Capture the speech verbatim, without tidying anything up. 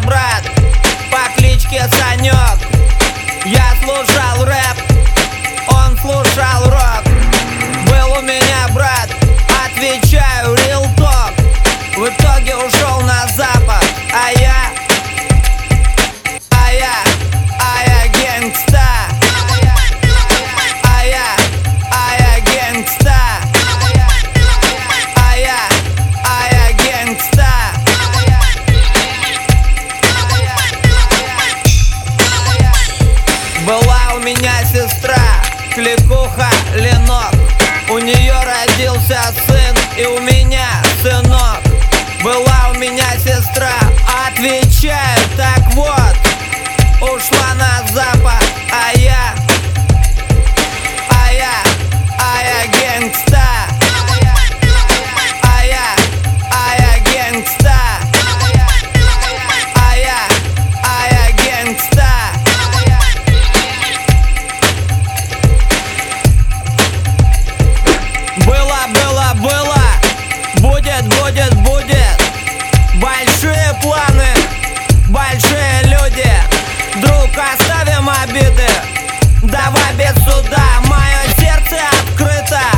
брат по кличке Санек. Я слушал рэп, он слушал рок. Был у меня брат, отвечаю, real talk. В итоге ушел на запад, а я, а я, а я гангста. А я, а я гангста. А я, а я гангста. Была у меня сестра, кликуха Ленок. У нее родился сын, и у меня сынок. Была у меня сестра, отвечаю, так вот, ушла на запад, а я, а я, а я гангста. А я, а я гангста. А я, а я гангста. Было, было, было, будет, будет, будет. Большие планы, большие люди. Друг, оставим обиды, давай без суда. Мое сердце открыто,